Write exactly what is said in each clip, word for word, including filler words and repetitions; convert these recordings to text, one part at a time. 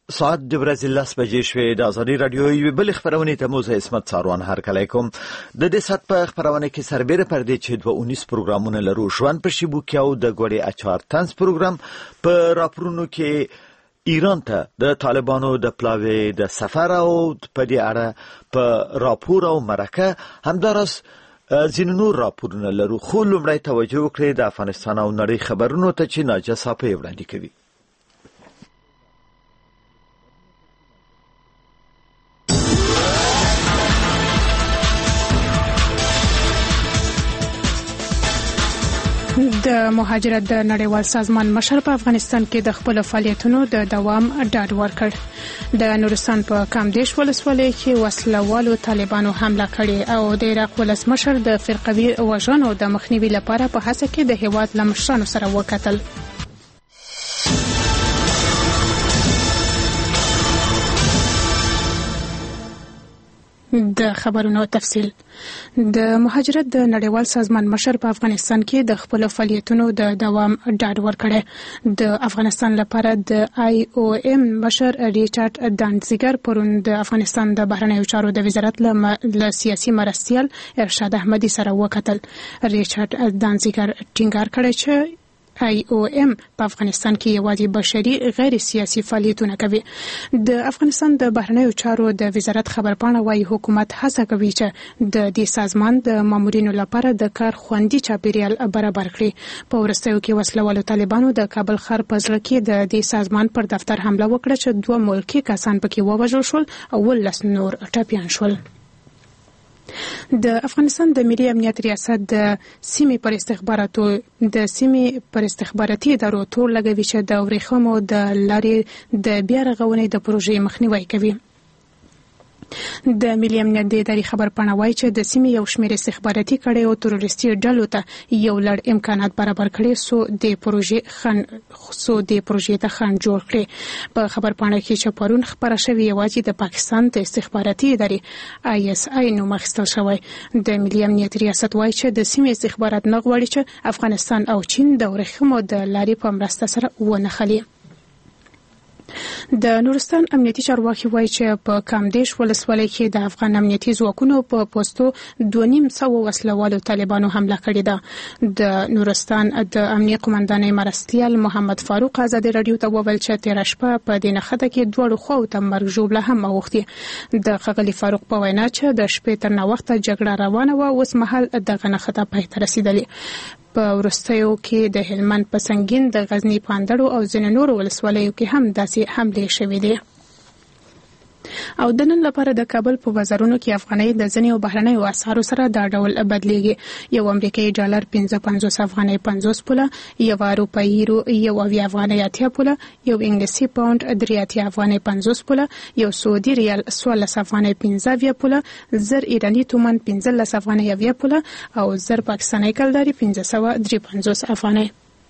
ساعت د ورځې لس بجې شوې. د ازادي رادیو یوې بلې خپرونې ته مو زه عصمت څاروان هرکلی کوم. د دې ساعت په خپرونه کې سربېره پر دې چې دوه اونیس پروګرامونه لرو. ژوند په شیبوکیا او د ګوړې اچار طنز پروګرام. په راپورونو کې ایران ته د طالبانو د پلاوي د سفر او په دې اړه په راپور او مرکه همدارس ځینې نور راپورونه لرو. خو لومړی توجه وکړئ د افغانستان او نړۍ خبرونو ته چې ناجیه صافی وړاندې کوي. د مهاجرت د نړیوال سازمان مشر په افغانستان کې د خپل فعالیتونو د دوام ډاډ ورکړ. د نورستان په کامدیش ولسوالۍ کې وسلوالو طالبانو حمله کړې او د عراق ولسمشر د فرقوي وژنو د مخنیوي لپاره په هڅه کې د هیواد له مشرانو سره وکتل. د خبرونو تفصیل. د مهاجرت د نړیوال سازمان مشر په افغانستان کې د خپل فعالیتونو د دوام ډاډ ورکړی. د افغانستان لپاره د آی او ایم مشر ریچارډ دانزیګر پرون د افغانستان د بهرنیو چارو د وزارت له سیاسي مرستیال ارشاد احمدي سره وکتل. ریچارډ دانزیګر ټینګار کړی چې آی او ایم په افغانستان کې یوازې بشري غیر سیاسي فعالیتونه کوي. د افغانستان د بهرنیو چارو د وزارت خبرپاڼه وايي حکومت هڅه کوي چې د دې سازمان د مامورینو لپاره د کار خوندي چاپیریال برابر کړي. په وروستیو کې وسلوالو طالبانو د کابل ښار په زړه کې د دې سازمان پر دفتر حمله وکړه چې دوه ملکي کسان پکې ووژل شول او ولس نور ټپیان شول. د افغانستان د ملي امنیت ریاست د سیمې پر استخباراتو د سیمې پر استخباراتي ادارو تور لګوي چې د ورېښمو د لارې د بیا رغونې د پروژې مخنیوی کوي. د ملي امنیت د ادارې خبرپاڼه وايي چې د سیمې یو شمېر استخباراتي کړۍ او تروریستي ډلو ته یو لړ امکانات برابر کړي سو د پروژې خن سو د پروژې ته خنډ جوړ کړي. په خبرپاڼه کې چې پرون خبره شوې یوازې د پاکستان د استخباراتي ادارې آی اس آی نوم اخیستل شوی. د ملي امنیت ریاست وايي چې د سیمې استخبارات نه غواړي چې افغانستان او چین د ورېښمو د لارې په مرسته سره ونښلي. د نورستان امنیتي چارواکي وایي چې په کامدیش ولسوالۍ کې د افغان امنیتي ځواکونو په پوستو دوه نیم سوه وسلوالو طالبانو حمله کړې ده. د نورستان د امنیه قومندانۍ مرستیال محمد فاروق ازادي رادیو ته وویل چې تېره شپه په دې نښته کې دواړو خواو ته مرګ ژوبله هم اوښتې. د ښاغلي فاروق په وینا چې د شپې تر ناوخته جګړه روانه وه، اوس مهال دغه نښته پای ته رسېدلې. په وروستیو کې د هلمند په سنګین، د غزنی په اندړو او ځینو نورو ولسوالیو کې هم داسې حملې شوې دي. او د نن لپاره د کابل په بازارونو کې افغانۍ د ځینو بهرنیو اسعارو سره دا ډول بدلیږي. یو امریکایي ډالر پنځه پنځوس افغانۍ پنځوس پوله، یو اروپایي یورو یو اویا افغانۍ اتیا پوله، یو انګلیسي پاونډ درې اتیا افغانۍ پنځوس پوله، یو سعودي ریال څوارلس افغانۍ پنځه اویا پوله، زر ایراني تومان پنځلس افغانۍ اویا پوله او زر پاکستاني کلداري پنځه سوه درې پنځوس افغانۍ.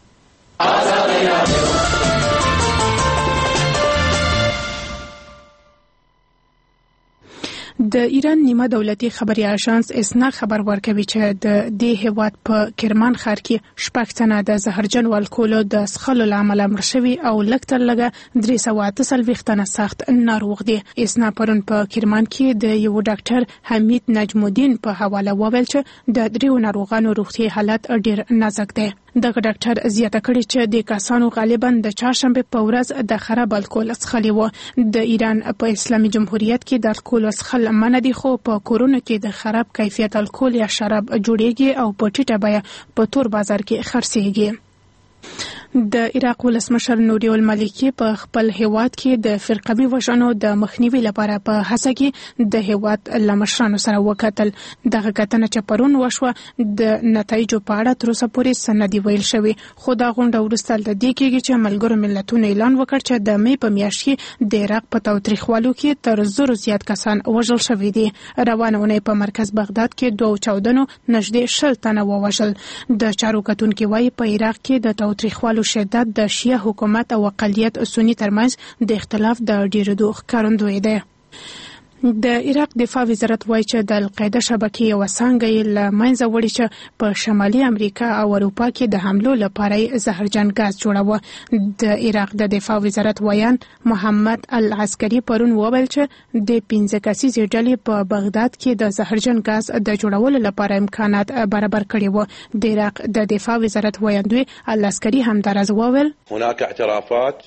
د ایران نیمه دولتي خبري اژانس اسنا خبر ورکوي چې د دې هیواد په کرمان ښار کې شپږ تنه د زهرجن الکولو د څښلو له امله مړه شوي او لږ تر لږه درې سوه اته څلوېښت تنه سخت ناروغ دي. اسنا پرون په کرمان کې د یو ډاکټر حمید نجم الدین په حواله وویل چې د دریو ناروغانو روغتي حالت ډېر نازک دی. دغه ډاکټر زیاته کړې چې د کسانو غالبا د چهارشنبه په ورځ د خراب الکول څښلي وو. د ایران په اسلامي جمهوریت کې د الکول څښل منع دي، خو په کورونو کې د خراب کیفیت الکول یا شراب جوړیږي او په ټیټه بیه په تور بازار کې خرڅیږي. د عراق ولسمشر نوری المالکی په خپل هیواد کې د فرقوي وژنو د مخنیوي لپاره په هڅه کې د هیواد له مشرانو سره وکتل. دغه کتنه چې پرون وشوه د نتایجو په اړه تر اوسه پورې څه نه دي ویل شوي، خو دا غونډه وروسته له دې کېږي چې ملګرو ملتونو اعلان وکړ چې د مې په میاشت کې د عراق په تاوتریخوالو کې تر زرو زیات کسان وژل شوي دي. روانه اونۍ په مرکز بغداد کې دوه چاودنو نږدې شل تنه ووژل. د چارو کتونکي وایي په عراق کې د تاوتریخوالو شدت د شیعه حکومت او اقلیت سنی ترمنځ د اختلاف د ډیرېدو ښکارندوی دی. د عراق دفاع وزارت وایي چې د القاعده شبکې یو څنګه یې له منځه وړي چې په شمالي امریکا او اروپا کې د حملو لپاره زهرجن غاز جوړاوه. د عراق د دفاع وزارت ویان محمد العسکري پرون وویل چې د پنځه کسیزې ډلې په بغداد کې د زهرجن غاز د جوړولو لپاره امکانات برابر کړي وو. د عراق د دفاع وزارت ویاندوی العسکري همدارز وویل هناك اعترافات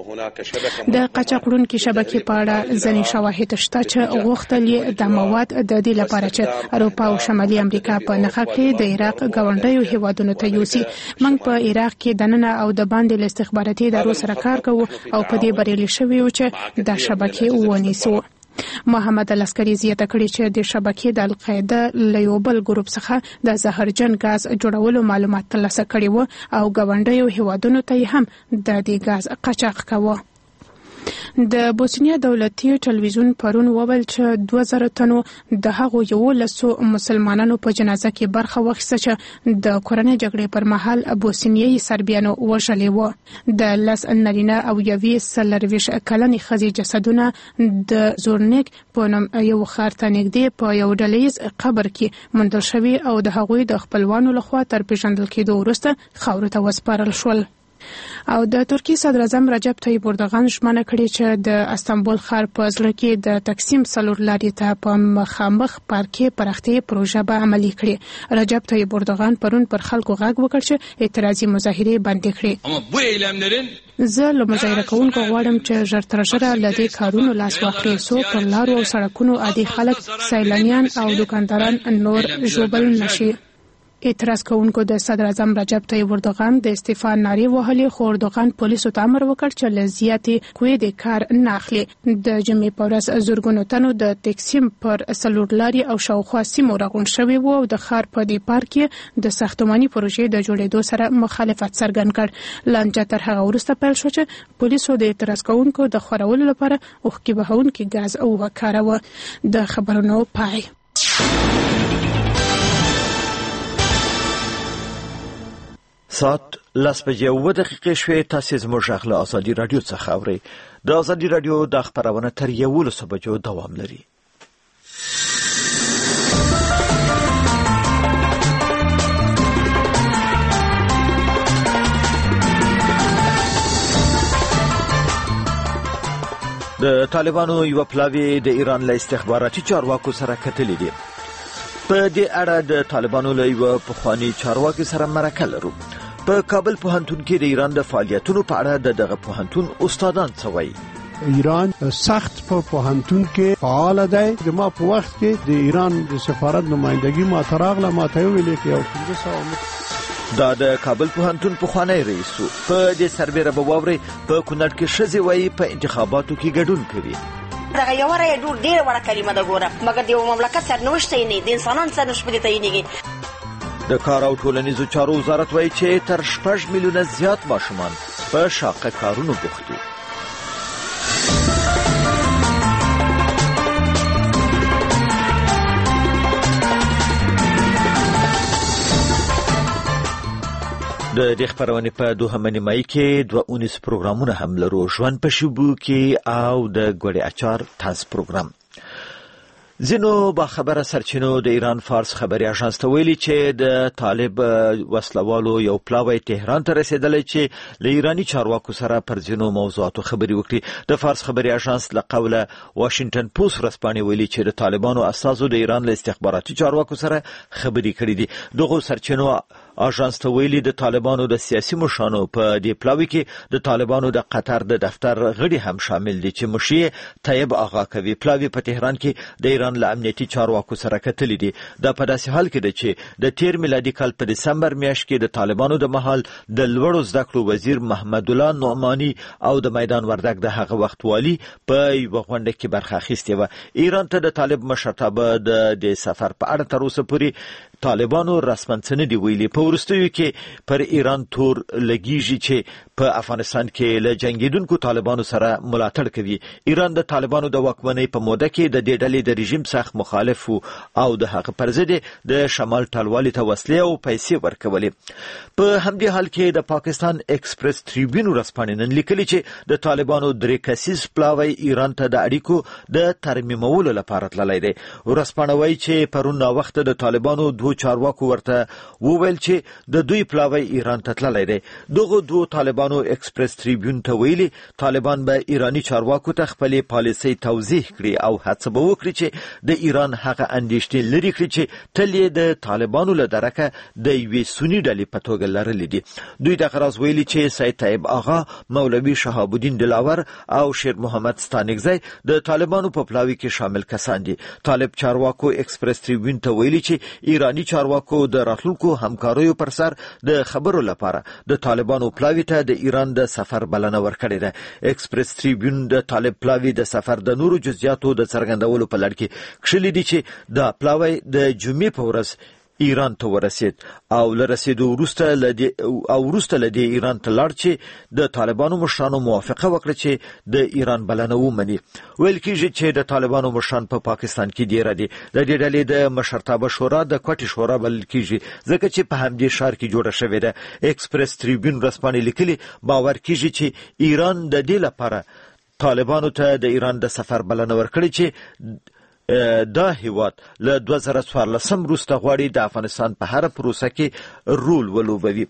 د قاچاقړونکو شبکې په اړه ځینې شواهد شته چې غوښتل یې د مواد د دې لپاره چې اروپا او شمالي امریکا په نخښه کې د عراق ګاونډیو هیوادونو ته یوسي. موږ په عراق کې دننه او د باندې له استخباراتي ادارو سره کار کوو او په دې بریالي شوي یو چې د شبکې ونیسو. محمد العسکري زیاته کړې چې د شبکې د القاعده له یو بل ګروپ څخه د زهرجن غاز جوړولو معلومات ترلاسه کړي وو او ګاونډیو هیوادونو ته هم د دې غاز قاچاق کاوه. د بوسنیا دولتي ټلویزیون پرون وویل چې دوه زره تنو د هغو یو لسو مسلمانانو په جنازه کې برخه واخیسته چې د کورنۍ جګړې پر مهال بوسنیایي سربیانو وژلي وو. د لس نارینه او یوې څلرویشت کلنې ښځې جسدونه د زورنیک په نوم یو ښار ته نږدې په یو ډلیز قبر کې موندل شوي او د هغوی د خپلوانو لخوا تر پیژندل کېدو وروسته خاورو ته وسپارل شول. او د ترکیې صدر اعظم رجب طیب اردوغان ژمنه کړې چې د استانبول ښار په زړه کې د تقسیم څلور لارې ته په مخامخ پارکې پراختیا پروژه به عملي کړي. رجب طیب اردوغان پرون پر خلکو غږ وکړ چې اعتراضي مظاهرې بندې کړي. زه له مظاهره کوونکو غواړم چې ژر تر ژره له دې کارونو لاس واخلي څو پر لارو او سړکونو عادي خلک سیلانیان او دکانداران نور ژوبل نشي. اعتراض کوونکو د صدر اعظم رجب طیب اردوغان د استعفا نارې وهلې خو اردوغان پولیسو ته امر وکړ چې له زیاتې قوې د کار نه اخلي. د جمعې په ورځ زرګونو تنو د تقسیم پر څلور لارې او شاوخوا سیمو راغونډ شوي وو او د ښار په دې پارک کې د ساختماني پروژې د جوړېدو سره مخالفت څرګند کړ. لانجه تر هغه وروسته پیل شو چې پولیسو د اعتراض کوونکو د خورولو لپاره اوښکې بهونکي ګاز وکاروه. د خبرونو پای. ساعت لس بجې اوه دقیقې شوې. تاسې زموږ غږ له ازادي راډیو څخه اورئ. د ازادي راډیو دا خپرونه تر یولسو بجو دوام لري. د طالبانو یو پلاوی د ایران له استخباراتي چارواکو سره کتلې دي. په دې اړه د طالبانو له یو پخواني چارواکي سره مرکه لرو. په کابل پوهنتون کې د ایران د فعالیتونو په اړه د دغه پوهنتون استادان څه وایي. ایران سخت په پوهنتون کې فعال دی. د ما په وخت کې د ایران د سفارت نمائندګي ما تراغله ما ته ویلې کې یو پنځه سوه دا د کابل پوهنتون پخوانی رئیس په دې سربېره به واورئ په کونړ کې ښځې وایي په انتخاباتو کې ګډون کوي. دغه یو رای ډور ډیره وړه کلمه ده ګوره، مګر د یو مملکت سرنوشت یې نه د انسانانو سرنوشت پرې تعینېږي. د کار او ټولنیزو چارو وزارت وایي چې تر شپږ میلیونه زیات ماشومان په شاقه کارونو بوخت دي. د دې خبرونه په دوهمه نیمایي کې دوه اونیس پروګرامونه هم لرو. ژوند په شیبو کې او د ګوړې اچار تاس پروګرام. ځینو با خبره سرچینو د ایران فارس خبري اژانس ته ویلي چې د طالب وسلوالو یو پلاوی تهران ته رسیدلی چې له ایرانی چارواکو سره پر ځینو موضوعاتو خبري وکړي. د فارس خبري اژانس له قوله واشنگټن پوسټ ورځپاڼې ویلي چې د طالبانو اساسو د ایران له استخباراتي چارواکو سره خبري کړي دي. دغه سرچینو اژانس ته ویلي د طالبانو د سیاسي مشرانو په دې پلاوی کې د طالبانو د قطر د دفتر غړي هم شامل دي چې مشیر طیب آغا کوي. پلاوی په تهران کې د ایران له امنیتي چارواکو سره کتلې دي. دا په داسې حال کې ده چې د تیر میلادي کال په دسمبر میاشت کې د طالبانو د مهال د لوړو زده کړو وزیر محمد الله نعماني او د میدان وردګ د هغه وخت والی په یو غونډه کې برخه اخیستې و. ایران ته د طالب مشرتابه د د سفر په اړه تر اوسه پورې طالبانو رسماً څه نه دی ویلي. په وروستیو کې پر ایران تور لګیږي چې په افغانستان کې له جنگیدونکو طالبانو سره ملاتړ کوي. ایران د طالبانو د واکمنۍ په موده کې د دې ډلې د رژیم سخت مخالف او د هغه پر ضد د شمال ټلوالي ته وسلې او پیسې ورکولې. په همدې حال کې د پاکستان ایکسپریس ټریبیون ورځپاڼې نن لیکلي چې د طالبانو درې کسیز پلاوی ایران ته د اړیکو د ترمیمولو لپاره تللی دی. ورځپاڼه وایي چې پرون ناوخته د طالبانو دوه چارواکو ورته وویل چې د دوی پلاوی ایران ته تللی دی. دغه دوه طالبانو ایکسپریس ټریبیون ته ویلي طالبان به ایرانی چارواکو ته خپلې پالیسۍ توضیح کړي او هڅه به وکړي چې د ایران هغه اندېښنې لرې کړي چې تل یې د طالبانو له درکه د یوې سني ډلې په توګه لرلې دي. دوی دغه راز ویلي چې سید طیب آغا، مولوي شهاب الدین دلاور او شیر محمد ستانکزی د طالبانو په پلاوی کې شامل کسان دي. طالب چارواکو ایکسپریس ټریبیون ته ویلي چې ایرانی چارواکو د راتلونکو همکاریو پر سر د خبرو لپاره د طالبانو پلاوی ته د ایران د سفر بلنه ورکړې ده. ایکسپریس ټریبیون د طالب پلاوی د سفر د نورو جزئیاتو د څرګندولو په لړ کې کښلي دي چې د پلاوی د جمعې په ورځ ایران ته ورسید او لرسیدو وروسته لدی او وروسته لدی ایران ته لاړ چې د طالبانو مشرانو موافقه وکړه چې د ایران بلنه ومني. ویل کېږي چې د طالبانو مشران په پا پاکستان کې ډیر دي. د دې ډلې د مشرتابه شورا د کوټې شورا بلل کېږي ځکه چې په همدې ښار کې جوړه شوې ده. ایکسپریس ټریبیون ورځپاڼې لیکلي باور کېږي چې ایران د دې لپاره طالبانو ته د ایران د سفر بلنه ورکړي چې دا هیواد له دوه زره څوارلسم وروسته غواړي د افغانستان په هر پروسه کې رول ولوبوي.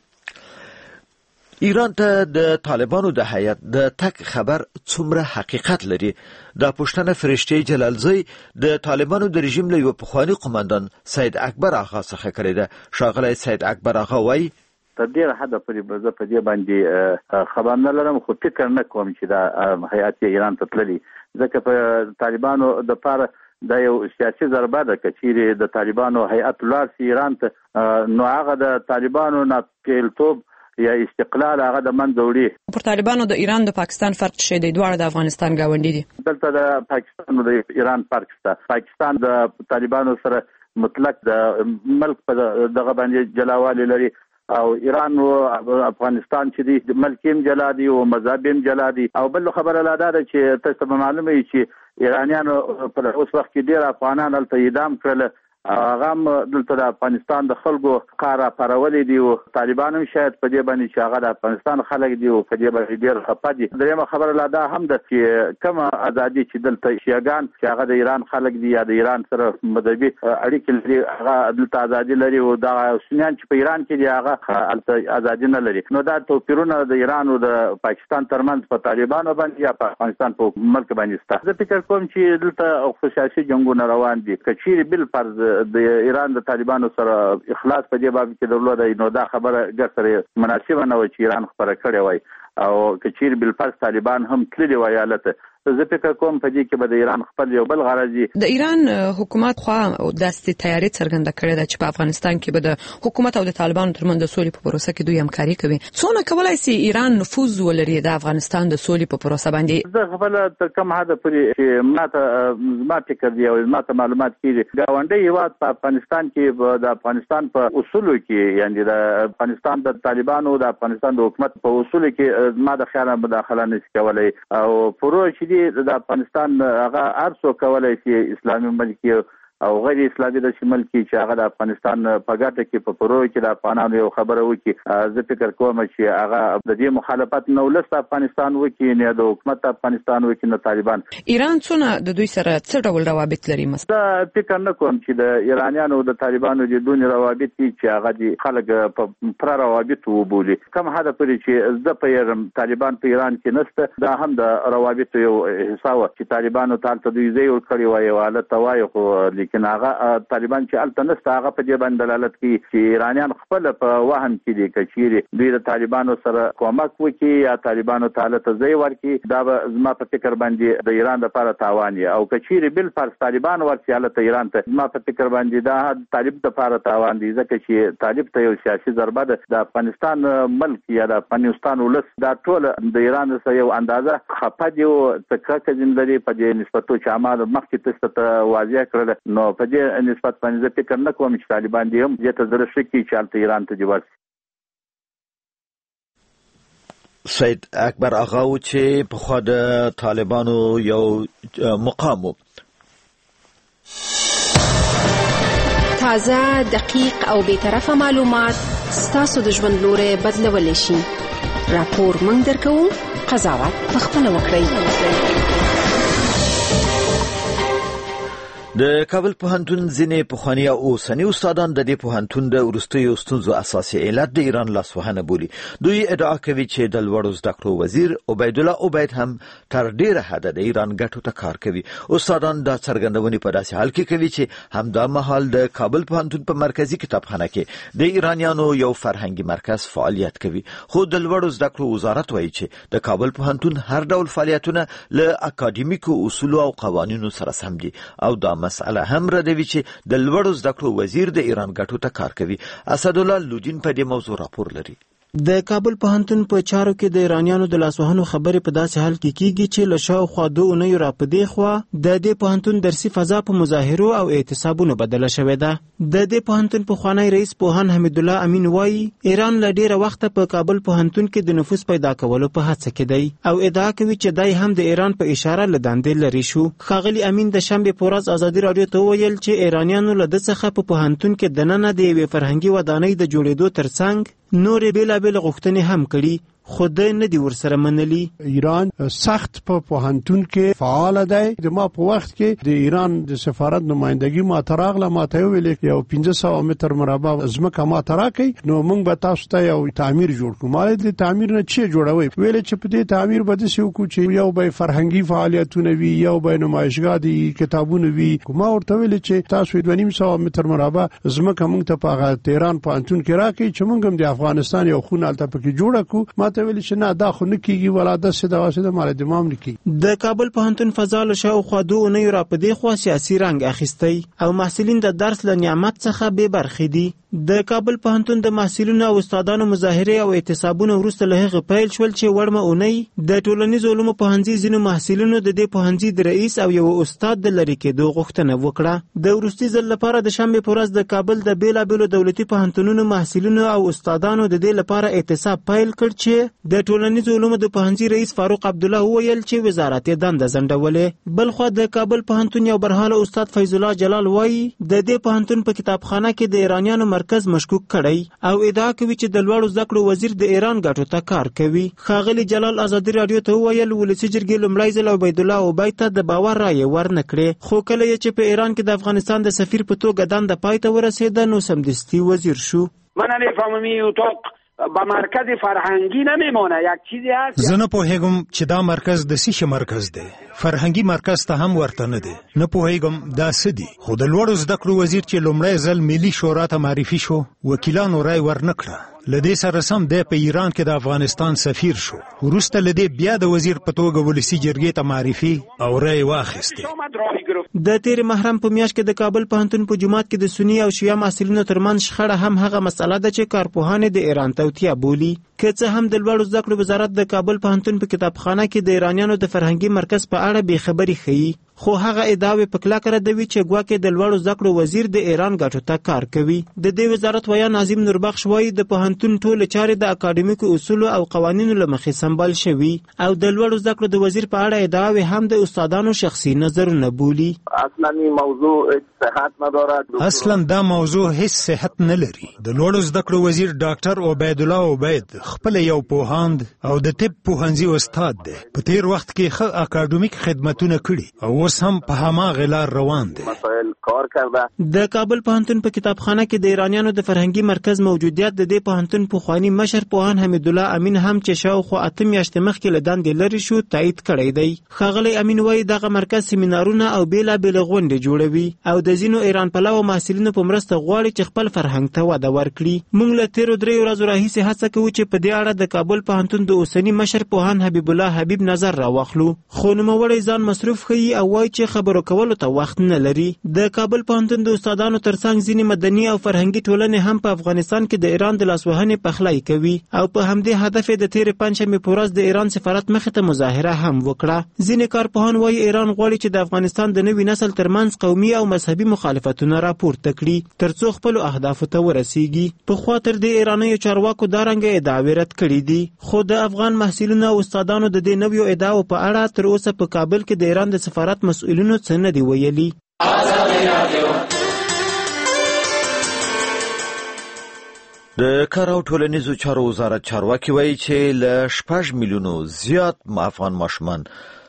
ایران ته د طالبانو د هیات د تک خبر څومره حقیقت لري؟ دا پوښتنه فرشته جلالزی د طالبانو د رژیم له یو پخوانی قوماندان سید اکبر آغا څخه کړې ده. ښاغلی سید اکبر آغا وایي تر ډېره حده پورې زه په دې باندې خبر نه لرم، خو فکر نه کوم چې دا هیات ایران ته تللی، ځکه په طالبانو د پاره دا یو سیاسي ضربه ده. که چیرې د طالبانو هیئت لاړ شي ایران ته، نو هغه د طالبانو ناپېلتوب یا استقلال هغه د منځه وړي. پر طالبانو د ایران د پاکستان فرق څه دی؟ دواړه د افغانستان ګاونډي دي. دلته د پاکستان او د ایران فرق شته. پاکستان د طالبانو سره مطلق د ملک په دغه باندې جلاوالي لري او ایران او افغانستان چې دی ملک هم جلا دي او مذهب هم جلا دي. او بل خبره لا ده چې تاسو به معلومه وي چې ایرانیانو په اوس وخت کې ډېر افغانان هلته اعدام کړل. هغه هم دلته د افغانستان د خلکو کار راپارولې دي او طالبان هم شاید په دې باندې چې هغه د افغانستان خلک دي او په دې باندې ډېر خفه دي. درېیمه خبره لا دا هم ده چې کومه ازادي چې دلته شیعاګان چې هغه د ایران خلک دي یا د ایران سره مذهبي اړیکې لري، هغه دلته ازادي لري او دا سنیان چې په ایران کې دي هغه هلته ازادي نه لري. نو دا توپیرونه د ایران او د پاکستان ترمنځ په طالبانو باندې یا په افغانستان په ملک باندې شته. زه فکر کوم چې دلته خصوصي جنګونه روان دي. که چیرې بل فرض د ایران د طالبانو سره اخلاص په دې باب کې درلوده، نو دا خبره ګر سره مناسبه نه و چې ایران خبره کړې وای او که چیرې بل فرض طالبان هم تللی وای الته. زه فکر کوم په دې کې به د ایران خپل یو بل غرض د ایران حکومت خو داسې تیاری څرګنده کړې ده چې په افغانستان کې به د حکومت او د طالبانو ترمنځ د سولې په پروسه کې دوی همکاري کوي. څونه کولای شي ایران نفوذ ولري د افغانستان د سولې په پروسه باندې؟ زه خپل تر کوم حد پورې چې ماته ما فکر دی او ماته معلومات کیږي ګاونډي هیواد په افغانستان کې د افغانستان په اصولو کې یعنی د افغانستان د طالبانو د افغانستان د حکومت په اصولو کې ما د خیال مداخله نشي کولای او پروژې د افغانستان هغه ارسو کولای شي اسلامي ملک او غیر اسلامي د شمال کې چې هغه د افغانستان په ګټه کې په پرو کې د افغانانو یو خبره وکړي. زه فکر کوم چې هغه د دې مخالفت نه ولست افغانستان وکړي نه د حکومت افغانستان وکړي نه طالبان. ایران څونه د دوی سره څه ډول روابط لري؟ مثلا فکر نه کوم چې د ایرانیانو او د طالبانو د دونې روابط چې هغه د خلک په پر روابط وبولي. کوم حدا پرې چې زه په طالبان په ایران کې نشته، دا هم د روابط یو حصہ و چې طالبانو تاسو دوی زی ورکړي وای او حالت توای خو لیکن هغه طالبان چې الته نشته هغه په دې باندې دلالت کوي چې ایرانیان خپل په وهم کې دي چې چیرې دوی د طالبانو سره کومک وکړي یا طالبانو تعالی ته ځای ورکړي. دا به زما په فکر باندې د ایران لپاره تاوان او که چیرې بل فرض طالبان ورسي الته ایران ته، زما په فکر باندې دا طالب لپاره تاوان دي ځکه چې طالب ته یو سیاسي ضربه ده. د افغانستان ملک یا د افغانستان ولس دا ټول د ایران سره یو اندازه خپه دي او تکرار کوي په دې نسبت چې عمل مخکې تاسو ته واضح کړل. نو په دې نسبت باندې زه فکر نه کوم چې طالبان دې هم دې ته ضرورت شي چې ایران ته دی ورسي. سید اکبر آغا و چې په خوا د طالبانو یو مقام تازه دقیق او بی‌طرفه معلومات ستاسو د ژوند لوري بدلولی شي. راپور موږ درکو، قضاوت پخپله وکړئ. د کابل پوهنتون ځینې پخواني او اوسني استادان د دې پوهنتون د وروستیو ستونزو اساسي علت د ایران لاسوهنه بولي. دوی ادعا کوي چې د لوړو زده کړو وزیر عبیدالله عبید هم تر ډیره حده د ایران ګټو ته کار کوي. استادان دا څرګندونې په داسې حال کې کوي چې همدا مهال د کابل پوهنتون په مرکزی کتابخانه کې د ایرانیانو یو فرهنګي مرکز فعالیت کوي. خو د لوړو زده کړو وزارت وایي چې د کابل پوهنتون هر ډول فعالیتونه له اکاډمیکو اصولو او قوانینو سره سم دي او دا مسأله هم ردوي چې د لوړو زده کړو وزیر د ایران ګټو ته کار کوي. اسدالله لودین په دې موضوع راپور لري. د کابل پوهنتون په چارو کې د ایرانیانو د لاسوهنو خبرې په داسې حال کې کیږي چې له شاوخوا دوه اونیو راپدې خوا د دې پوهنتون درسي فضا په مظاهرو او اعتصابونو بدله شوې ده. د دې پوهنتون پخوانی رئیس پوهان حمید الله امین وایي ایران له ډیره وخته په کابل پوهنتون کې د نفوذ پیدا کولو په هڅه کې دی او ادعا کوي چې دای هم د ایران په اشاره له دندې لري شو. ښاغلي امین د شنبې په ورځ ازادي راډیو ته وویل چې ایرانیانو له ده څخه په پوهنتون کې دننه د یوې فرهنګي ودانۍ د جوړېدو ترڅنګ نورې بېلابېلې غوښتنې هم کړي خو د نه دی ورسره منلي. ایران سخت په پوهنتون کې فعال دی. د ما په وخت کې د ایران د سفارت نمائندګي ما تراغله ما ته ویل کې یو پنځه سوه متر مربع ځمکه ما تراکي نو موږ به تاسو ته یو تعمیر جوړ کوو. ما د تعمیر نه چی جوړوي ویل چې په دې تعمیر به د سیو کو چې یو به فرهنګي فعالیتونه وي یو به نمایشګاه دي کتابونه وي. ما ورته ویل چې تاسو دوه نیم سوه متر مربع ځمکه موږ ته په تهران پوهنتون کې راکړي چې موږ هم د افغانستان یو خونه الته پکې جوړه کو. ما ته ویل چې نه دا خو نه کیږي ولا د سده واسده مال د امام نکی. د کابل پوهنتون فضا له شاوخوا دوه اونیو راپدې خوا سیاسي رنګ اخیستی او محصلین د درس له نعمت څخه بې برخې دي. د کابل پوهنتون د محصلینو او استادانو مظاهرې او اعتصابونه وروسته له هغه پیل شول چې وړمه اونۍ د ټولنیزو علومو پوهنځي ځینو محصلینو د دې پوهنځي د رئیس او یو استاد د لرې کېدو غوښتنه وکړه. د وروستي ځل لپاره د شنبې په ورځ د کابل د بېلابېلو دولتي پوهنتونونو محصلینو او استادانو د دې لپاره اعتصاب پیل کړ چې د ټولنیزو علومو د پوهنځي رئیس فاروق عبدالله وویل چې وزارت یې دنده ځنډولې. بلخوا د کابل پوهنتون یو برحاله استاد فیض الله جلال وایي د دې پوهنتون په کتابخانه کې د ایرانیانو مرکز مشکوک کړی او ادعا کوي چې د لوړو زده کړو وزیر د ایران ګټو ته کار کوي. ښاغلي جلال ازادي راډیو ته وویل ولسي جرګې لومړی ځل عبیدالله عبید ته د باور رایې ورنه کړې خو کله یې چې په ایران کې د افغانستان د سفیر په توګه دنده پای ته ورسېده نو سمدستي وزیر شو. من نمیفهمم این اتاق با مرکز فرهنگی نمیمونه. یک چیزی هست زه نه پوهیږم چې دا مرکز د څه شي مرکز دی. فرهنګي مرکز ته هم ورته نه دی. نه پوهیږم دا څه دي. خو د لوړو زده کړو وزیر چې لومړی ځل ملي شورا ته معرفي شو وکیلانو رای ورنه کړه. لدې سره سم دی په ایران کې د افغانستان سفیر شو. وروسته لدې بیا د وزیر په توګه ولسي جرګې ته معرفي او رای واخیستې. د تیر محرم په میاشت کې د کابل پوهنتون په جومات کې د سني او شیعه محصلینو ترمنځ شخړه هم هغه مسله ده چې کارپوهان د ایران توطیه بولي. که څه هم د لوړو زده کړو وزارت د کابل پوهنتون په کتابخانه کې د ایرانیانو د فرهنګي مرکز په اړه بې خبري ښیي خو هغه ادعاوې په کلکه ردوي چې ګواکې د لوړو زده کړو وزیر د ایران ګټو ته کار کوي. د دې وزارت ویا ناظم نوربخش وایي د پوهنتون ټولې چارې د اکاډمیکو اصولو او قوانینو له مخې سمبال شوي او د لوړو زده کړو د وزیر په اړه ادعاوې هم د استادانو شخصي نظرونه بولي. اصلا این موضوع صحت ندارد. اصلا دا موضوع هیڅ صحت نه لري. د لوړو زده کړو وزیر ډاکټر عبیدالله عبید خپل یو پوهاند او د طب پوهنځي استاد دی. په تیر وخت کې ښه اکاډمیک خدمتونه کړي او اوس هم په هماغه لار روان دی. کار کرده. د کابل پوهنتون په کتابخانه کې د ایرانیانو د فرهنګي مرکز موجودیت د دې پوهنتون پخوانی مشر پوهان حمید الله امین هم چې شاوخوا اته میاشتې مخکې له دندې لرې شو تایید کړی دی. ښاغلی امین وایي دغه مرکز سیمینارونه او بېلابېلې غونډې جوړوي او د ځینو ایران پلوه محصلینو په مرسته غواړي چې خپل فرهنګ ته وده ورکړي. موږ له تېرو دریو ورځو راهیسې هڅه کوو چې په دې اړه د کابل پوهنتون د اوسني مشر پوهان حبیب الله حبیب نظر راواخلو خو نوموړی ځان مصروف ښیي او وایي چې خبرو کولو ته وخت نه لري. د کابل پوهنتون د استادانو ترڅنګ ځینې مدني او فرهنګي ټولنې هم په افغانستان کې د ایران د لاسوهنې پخلی کوي او په همدې هدف د تیرې پنجشنبې په ورځ د ایران سفارت مخې ته مظاهره هم وکړه. ځینې کارپوهان وایي ایران غواړي چې د افغانستان د نوي نسل ترمنځ قومي او مذهبي مخالفتونه راپورته کړي ترڅو خپلو اهدافو ته ورسیږي. پخوا تر دې ایرانیو چارواکو دا رنګه ادعاوې رد کړي دي، خو د افغان محصلینو او استادانو د دې نویو ادعاو په اړه تر اوسه په کابل کې د ایران د سفارت مسؤلینو څه نه دي ویلي. د کار او ټولنیزو چارو وزارت چارواکي وایي چې له شپږ میلیونو زیات افغان ماشومان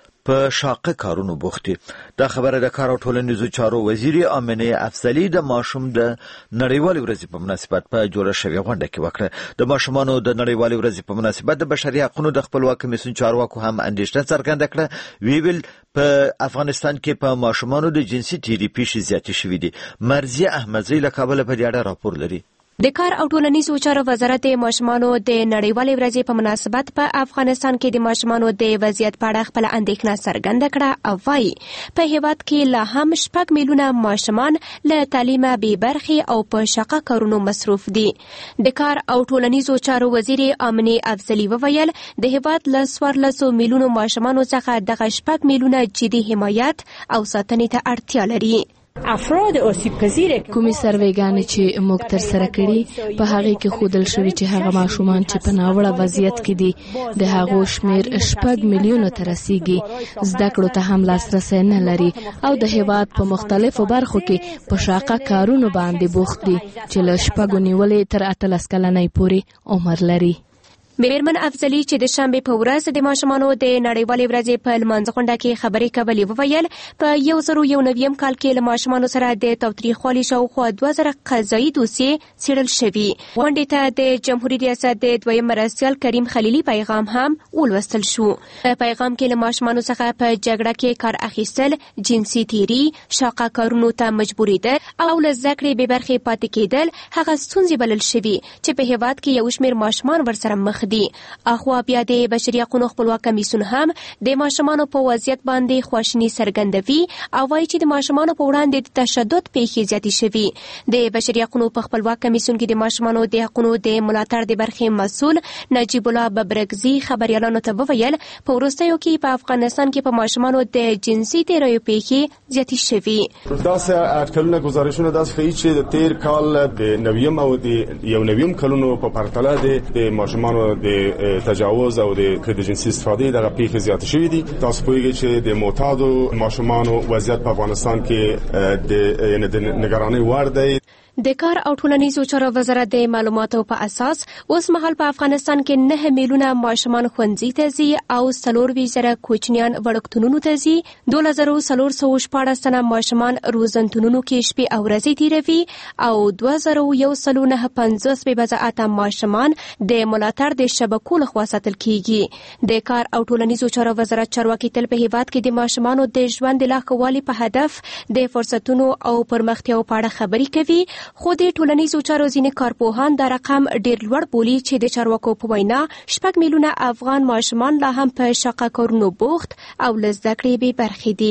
په شاقه کارونو بوخت دي. دا خبره د کار او ټولنیزو چارو وزیر آمنه افضلی د ماشوم د نړیوالې ورځې په مناسبت په جوړه شوې غونډه کې وکړه. د ماشومانو د نړیوالې ورځې په مناسبت د بشري حقوقو د خپلواک کمیسیون چارواکو هم اندېښنه څرګنده کړه. ویل په افغانستان کې په ماشومانو د جنسي تیری پیښې زیاتې شوې دي. مرضیه احمدزی له کابل په دې اړه راپور لري. د کار او ټولنیزو چارو وزارت د ماشومانو د نړیوالې ورځې په مناسبت په افغانستان کې د ماشومانو د وضعیت په اړه خپل اندېښنه څرګنده کړه او وايي په هیواد کې لا هم شپږ میلیونه ماشومان له تعلیمه بې برخې او په شاقه کارونو مصروف دي. د کار او ټولنیزو چارو وزیر آمنه افضلی وویل د هیواد له څوارلسو میلیونو ماشومانو څخه دغه شپږ میلیونه جدي حمایت او ساتنې ته اړتیا لري. افراد آسیب پذیر کومي سروېګانې چې موږ تر سره کړي په هغه کې ښودل شوي چې هغه ماشومان چې په ناوړه وضعیت کې دي د هغو شمیر شپږ میلیونو ته رسیږي، زده کړو ته هم لاسرسی نه لري او د هیواد په مختلفو برخو کې په شاقه کارونو باندې بوخت دي چې له شپږو نیولې تر اتلس کلنۍ پورې عمر لري. میرمن افضلی چې د شنبې په ورځ د ماشومانو د نړیوالې ورځې په لمانځه غونډه کې خبرې کولې وویل په یو زر یو نویم کال کې له ماشومانو سره د تاوتریخوالي شاوخوا دوه زره قضایي دوسیې څېړل شوي. غونډې ته د جمهوریت ریاست د دویم مرستیال کریم خلیلي پیغام هم ولوستل شو. په پیغام کې له ماشومانو څخه په جګړه کې کار اخیستل، جنسي تیری، شاقه کارونو ته مجبوریدل او له زده کړې بې برخې پاتې کېدل هغه ستونزې بلل شوي چې په هیواد کې یو شمېر ماشومان ورسره مخ دي. اخوا بیا د بشري حقوقو خپلواک کمیسیون هم د ماشومانو په وضعیت باندې خواشیني څرګندوي او وایي چې د ماشومانو په وړاندې د تشدد پیښې زیاتې شوي. د بشري حقوقو په خپلواک کمیسیون کې د ماشومانو د حقوقو د ملاتړ د برخې مسؤل نجیب الله ببرګزي خبريالانو ته وویل په وروستیو کې په افغانستان کې په ماشومانو د جنسي تیریو پیښې زیاتې شوي. داسې اټکلونه ګزارشونه داسې ښیي چې د تیر کال د نویم او د یو نویم کلونو په پرتله د ماشومانو د تجاوز او د جنسي استفادې دغه پیښې زیاتې شوې دي. تاسو پوهیږئ چې د معتادو ماشومانو وضعیت په افغانستان کې د یعنی د نگرانۍ وړ دی. د کار او ټولنیزو چارو وزارت د معلوماتو په اساس اوس مهال په افغانستان کې نه میلیونه ماشومان ښوونځي ته ځي او څلور ویشت زره کوچنیان وړکتونونو ته ځي. دوه زره څلور سوه شپاړس تنه ماشومان روزنتونونو کې شپې او ورځې تیروي او دوه زره یو سل نه پنځوس بې وضاحته ماشومان د ملاتړ د شبکو لخوا ساتل کیږي. د کار او ټولنیزو چارو وزارت چارواکي تل په هیواد کې د ماشومانو د ژوند د لا ښه والي په هدف د فرصتونو او پرمختیاو په اړه خبرې کوي، خو د ټولنیزو چارو ځینې کارپوهان دا رقم ډیر لوړ بولي چې د چارواکو په وینا شپږ میلیونه افغان ماشومان لا هم په شاقه کارونو بوخت او له زده کړې بې برخې دي.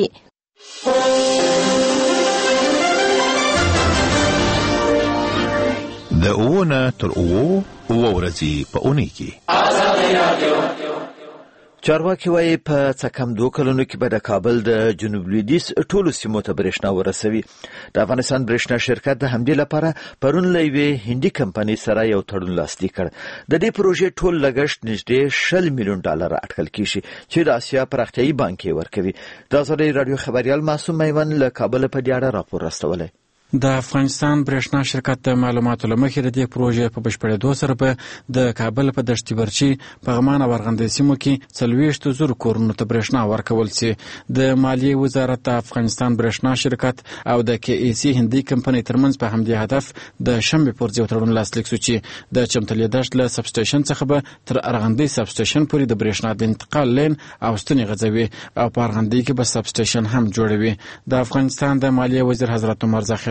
د اوونه تر اوو اوه ورځې په اونۍ کې چارواکي وایي په څه کم دوه کلونو کې به د کابل د جنوب لویدیځ ټولو سیمو ته برېښنا ورسوي. د افغانستان برېښنا شرکت د همدې لپاره پرون له یوې هندي کمپنۍ سره یو تړون لاسلیک کړ. د دې پروژې ټول لګښت نږدې شل میلیون ډالر اټکل کیږي چې د اسیا پراختیایي بانک یې ورکوي. د ازادۍ راډیو خبريال معصوم میمن له کابل په دې اړه راپور راستولی. د افغانستان برېښنا شرکت د معلوماتو له مخې د دې پروژې په بشپړېدو سره به د کابل په دشتي برچي، پغمان او ارغندې سیمو کې څلوېښت زره کورونو ته برېښنا ورکول سي. د مالیې وزارت د افغانستان برېښنا شرکت او د کې ای سي هندي کمپنۍ ترمنځ په همدې هدف د شنبې پر ورځ یو تړون لاسلیک شو چې د چمتلې دشت له سب سټیشن څخه به تر ارغندې سب سټیشن پورې د برېښنا د انتقال لین او ستنې غځوي او په ارغندې کې به سب سټیشن هم جوړوي. د افغانستان د مالیې وزیر حضرت عمر زاخیل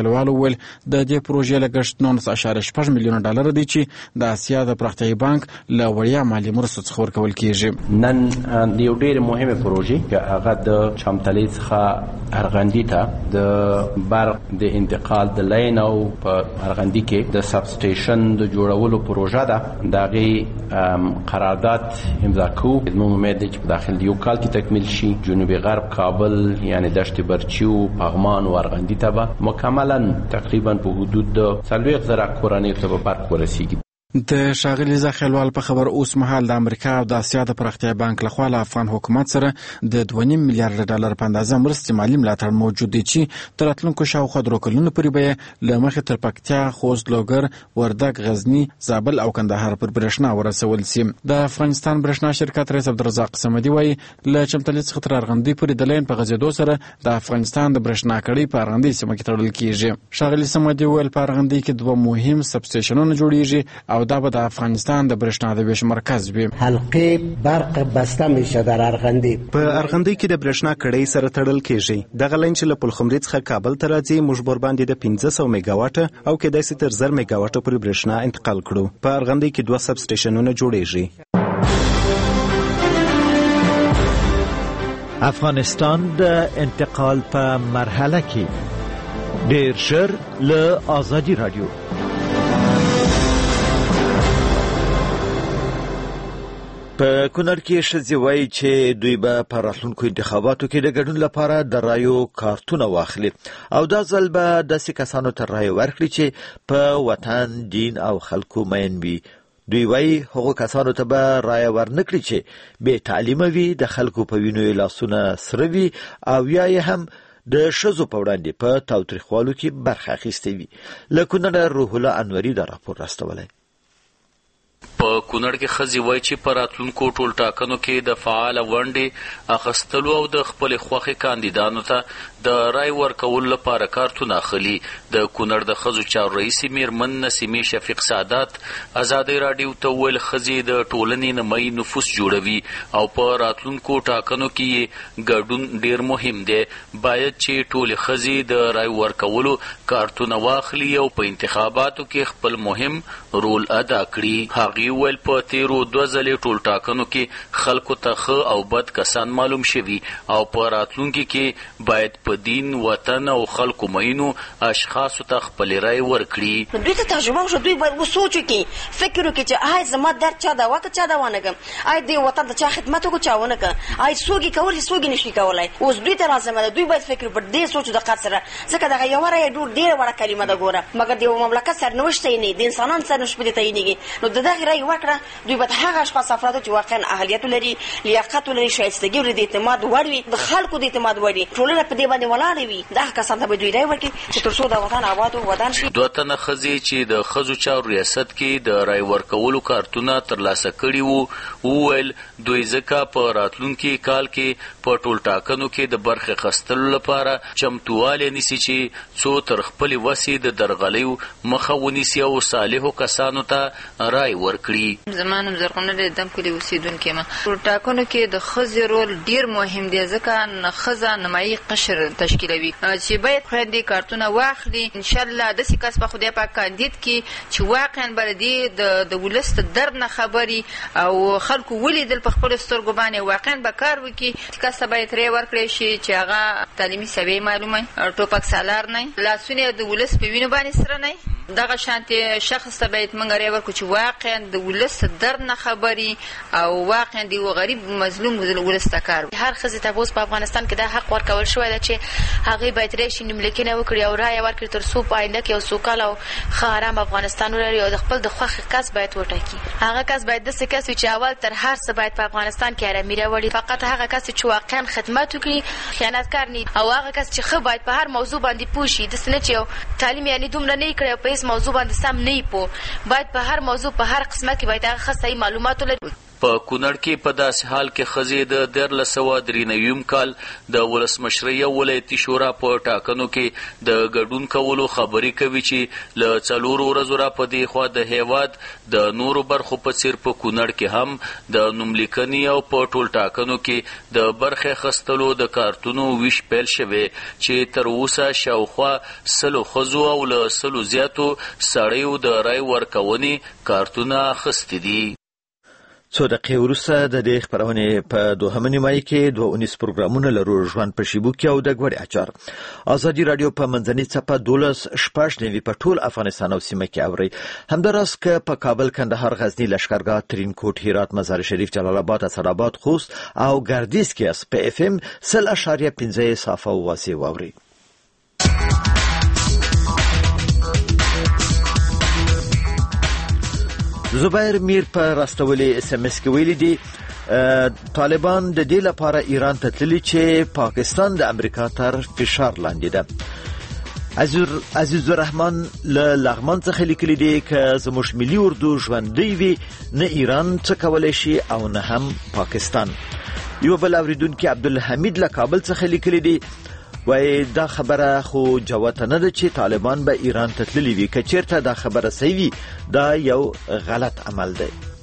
مرکزوالو ویل د دې پروژې لګښت نولس اعشاریه شپږ میلیونه ډالر دی چې د اسیا د پراختیایي بانک له وړیا مالي مرستو څخه ورکول کیږي. نن د یو ډېر مهمه پروژې چې هغه د چمتلي څخه ارغندی ته د برق د انتقال د لاین او په ارغندی کې د سب سټیشن د جوړولو پروژه ده. دغه قرارداد امضا کوو. موږ امید لرو چې په داخل یو کال کې تکمیل شي. جنوبي غرب کابل یعنی دشت برچیو پغمان و ارغندی ته به مکملا تقریبا په حدود د څلوېښت زره کورنیو ته به برق ورسیږي. د ښاغلي زخیلوال په خبر اوس مهال د امریکا او د اسیا د پراختیا بانک لخوا له افغان حکومت سره د دوه نیم میلیارډ ډالر په اندازه مرستې مالي ملاتړ موجود دی چې تر راتلونکو شاوخوا درې کلونو پورې به له مخې تر پکتیا، خوست، لوګر، وردګ، غزني، زابل او کندهار پر برېښنا ورسول سي. د افغانستان برېښنا شرکت رئیس عبدالرزاق صمدي وایي له چمتلي څخه تر ارغندې پورې د لاین په غځېدو سره د افغانستان د برېښنا کړۍ په ارغندې سیمه کې تړل کیږي. ښاغلي صمدي وویل په ارغندې کې دوه مهم سب سټیشنونه جوړیږي او دا به د افغانستان د برېښنا د ویش مرکز وي. حلقې برق بسته میشه در ارغندی. په ارغندی کې د برېښنا کړۍ سره تړل کیږي. دغه لاین چې له پلخمري څخه کابل ته راځي موږ بور باندې د پنځه سوه میگا واټه او کېدای شي تر زر میگا واټه پورې برېښنا انتقال کړو. په ارغندی کې دوه سب سټیشنونه جوړیږي. افغانستان د انتقال په مرحله کې ډیر ژر له آزادي رادیو. په کونړ کې ښځې وایي چې دوی به په راتلونکو انتخاباتو کې د ګډون لپاره د رایو کارتونه واخلي او دا ځل به داسې کسانو ته رایه ورکړي چې په وطن، دین او خلکو مین وي. دوی وایي هغو کسانو ته به رایه ورنکړي چې بې تعلیمه وي، د خلکو په وینو یې لاسونه سره وي او یا یې هم د ښځو په وړاندې په تاوتریخوالو کې برخه اخیستې وي. له کونړه روح الله انوري دا راپور راستولی. په کونړ کې ښځې وایي چې په راتلونکو ټول ټاکنو کې د فعاله ونډې اخیستلو او د خپلې خوښې کاندیدانو ته د رای ورکولو لپاره کارتونه اخلي. د کونړ د ښځو چارو رئیسې میرمن نسیمې شفیق سعادت ازادۍ راډیو ته وویل ښځې د ټولنې نیمایي نفوس جوړوي او په راتلونکو ټاکنو کې یې ګډون ډیر مهم دی. باید چې ټولې ښځې د رای ورکولو کارتونه واخلي او په انتخاباتو کې خپل مهم رول ادا کړي. هغې ویل په تیرو دوه ځلې ټول ټاکنو کې خلکو ته ښه او بد کسان معلوم شوي او په راتلونکي کې باید په دین، وطن او خلکو مینو اشخاصو ته خپلې رای ورکړي. دوی ته تجربه وشوه. دوی باید وسوچ وکړي، فکر وکړي چې آیا زما درد چا دوا که چا دوا نه کړم، آیا د وطن د چا خدمت وکړو چا ونه کړه، آیا څوک یې کولی څوک یې نشي کولی. اوس دوی ته لازمه ده دوی باید فکر په دې سوچ و دقت سره، ځکه دغه یوه رایه ډېره وړه کلمه ده ګوره، مګر د یو مملکت سرنوشت تعینوي، د انسانانو سرنوشت پرې تعینېږي. نو د دغې رایې ورکړه دوی باید هغه اشخاص افرادو چې واقعا اهلیت ولري، لیاقت ولري، شایستګي ولري، د اعتماد وړ وي، د خلکو د اعتماد وړ وي، ټولنه په دې باندې ولاړه وي. دغه کسان ته به دوی رایه ورکړي چې تر څو د وطن آباد ودان شي. دوه تنه ښځې چې د ښځو چارو ریاست کې د رای ورکولو کارتونه ترلاسه کړي وو وویل دوی ځکه په راتلونکي کال کې په ټول ټاکنو کې د برخې اخیستلو لپاره چمتووالی نیسي چې څو تر خپلې وسې د درغلیو مخه ونیسي او صالحو کسانو ته رای ورکړي. زما نوم زرغونه د دم کلي اوسېدونکې یم. ټول ټاکنو کې د ښځې رول ډېر مهم دی ځکه ښځه نیمایي قشر تشکیلوي چې باید خویندې کارتونه واخلي. انشاءالله داسې کس به خدای پاک کاندید کړي چې واقعا به د د ولس د درد نه خبري او خلکو ولیدل په خپلو سترګو باندې واقعا به کار وکړي. کس ته باید رای ورکړی شي چې هغه تعلیمي سویې معلومه ټوپک سالار نه لاسونه د ولس په وینو باندې سره نه دغه شانتې شخص ته باید موږ رای ورکړو چې واقعا د ولس درد نه خبري او واقعا د یو غریب مظلوم ولس ته کار وکړي. هر ښځې ته اوس په افغانستان کې دا حق ورکول شوی ده چې هغې باید راشي نوملیکنه وکړي او رایه ورکړي تر څو په آینده کې یو سوکاله او ښه ارام افغانستان ولري او د خپل د خوښې کس باید وټاکي. هغه کس باید داسې کس وي چې اول تر هر څه باید په افغانستان کې ارامي راولي. فقط هغه کس چې واقعا خدمت وکړي، خیانتکار نه او هغه کس چې ښه باید په هر موضوع باندې پوه شي. داسې نه چې یو تعلیم یعنې دومره نه یې کړی او په هېڅ موضوع باندې سم نه یې پوه، باید په هر موضوع په هر قسمه کې باید هغه ښه صحیح معلومات ولري. په کونړ کې په داسې حال کې ښځې د دیارلس سوه درې نویم کال د ولسمشرۍ او ولایتي شورا په ټاکنو کې د ګډون کولو خبرې کوي چې له څلورو ورځو را په دې خوا د هیواد د نورو برخو په څیر په کونړ کې هم د نوملیکنې او په ټول ټاکنو کې د برخې اخیستلو د کارتونو ویش پیل شوی چې تر اوسه شاوخوا سلو ښځو او له سلو زیاتو سړیو د رای ورکونې کارتونه اخیستي دي. څو دقیقې وروسته د دې خپرونې په دوهمه نیمایي کې دوه اونیز پروګرامونه لرو، ژوند په شیبو کې او د ګوړې اچار. ازادي راډیو په منځنۍ څپه دولس شپږ نوي په ټول افغانستان او سیمه کې اوري. همداراز که په کابل، کندهار، غزني، لشکرګاه، ترینکوټ، هرات، مزار شریف، جلال آباد، اسداباد، خوست او ګردیز کې په اف ام سل اشاریه پنځه صافه او واسي واوري. زبیر میر په راستولې اس ام اس کې ویلي دي طالبان د دې لپاره ایران ته تللي چې پاکستان د امریکا تر فشار لاندې ده. عزیز الرحمن له لغمان څخه لیکلي دي که زموږ ملي اردو ژوندی وي نه ایران څه کولی شي او نه هم پاکستان. یو بل اوریدونکي عبدالحمید له کابل څخه لیکلي دي وای دا خبره خو جوته نه ده چې طالبان به ایران ته تللي وي. که چیرته دا خبره صحیح وي دا یو غلط عمل دی.